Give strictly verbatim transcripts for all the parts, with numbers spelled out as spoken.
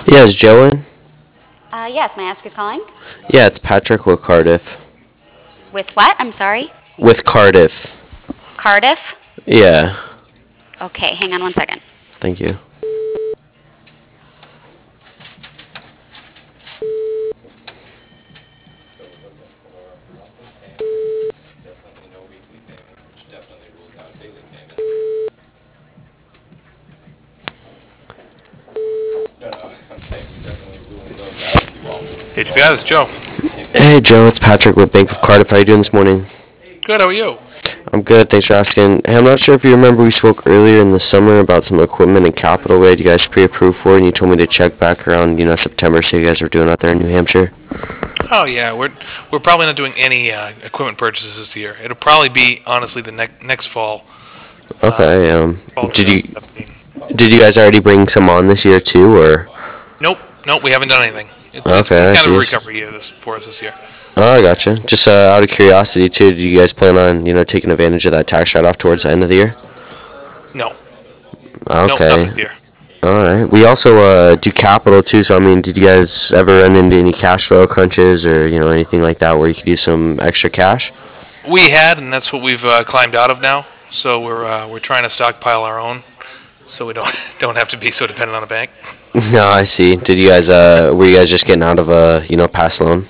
Yeah, is Joe in? Uh, yes, may I ask who's calling? Yeah, it's Patrick with Cardiff. With what? I'm sorry. With Cardiff. Cardiff? Yeah, Okay, hang on one second. thank you. H B I, this is Joe. Hey, Joe, it's Patrick with Bank of Cardiff. How you doing this morning? Good, how are you? I'm good, thanks for asking. Hey, I'm not sure if you remember we spoke earlier in the summer about some equipment and capital we had you guys pre-approved for, and you told me to check back around, you know, September, so you guys were doing out there in New Hampshire. Oh yeah, we're we're probably not doing any uh, equipment purchases this year. It'll probably be honestly the next next fall. Uh, Okay, um, fall did you twenty seventeen. did you guys already bring some on this year too, or? Nope, nope, we haven't done anything. It's it's, Okay, it's I kind of a see. recovery year this for us this year. Oh, I gotcha. Just uh, out of curiosity too, do you guys plan on, you know, taking advantage of that tax write-off towards the end of the year? No, nope, not Okay. this year. All right. We also uh, do capital too. So I mean, did you guys ever run into any cash flow crunches or you know anything like that where you could use some extra cash? We had, and that's what we've uh, climbed out of now. So we're uh, we're trying to stockpile our own, so we don't don't have to be so dependent on a bank. No, I see. Did you guys uh were you guys just getting out of a you know past loan?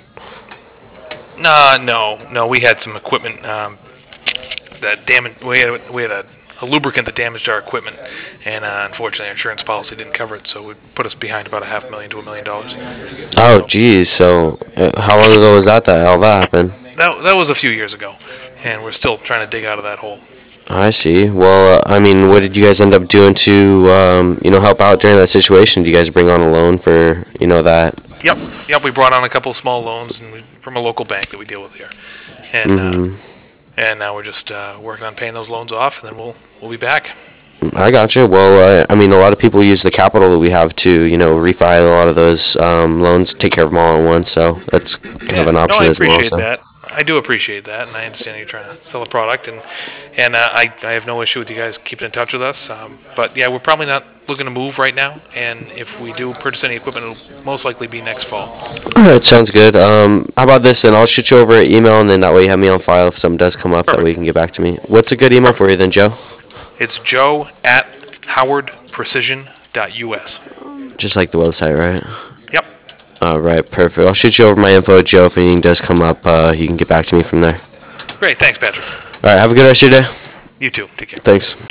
Nah, no, no, we had some equipment um, that damaged. We had we had a, a lubricant that damaged our equipment, and uh, unfortunately, our insurance policy didn't cover it, so it put us behind about a half million to a million dollars. Oh, So geez. So uh, how long ago was that that all that happened? that that was a few years ago, and we're still trying to dig out of that hole. I see. Well, uh, I mean, what did you guys end up doing to um you know help out during that situation? Did you guys bring on a loan for you know that? Yep, yep. We brought on a couple of small loans and we, from a local bank that we deal with here, and uh, Mm-hmm. and now we're just uh, working on paying those loans off, and then we'll we'll be back. I gotcha. Well, uh, I mean, a lot of people use the capital that we have to, you know, refi a lot of those um, loans, take care of them all at once. So that's kind of Yeah, an no, option I as well. appreciate So, that. I do appreciate that, and I understand you're trying to sell a product, and and uh, I I have no issue with you guys keeping in touch with us. Um, but yeah, we're probably not looking to move right now, and if we do purchase any equipment, it'll most likely be next fall. all right, sounds good. Um, how about this? Then I'll shoot you over an email, and then that way you have me on file if something does come up. That way Perfect, you can get back to me. What's a good email for perfect. you then, Joe? It's Joe at howard precision dot U S. Just like the website, right? Yep. All right, perfect. I'll shoot you over my info, Joe. If anything does come up, uh, you can get back to me from there. Great. Thanks, Patrick. All right, have a good rest of your day. You too. Take care. Thanks.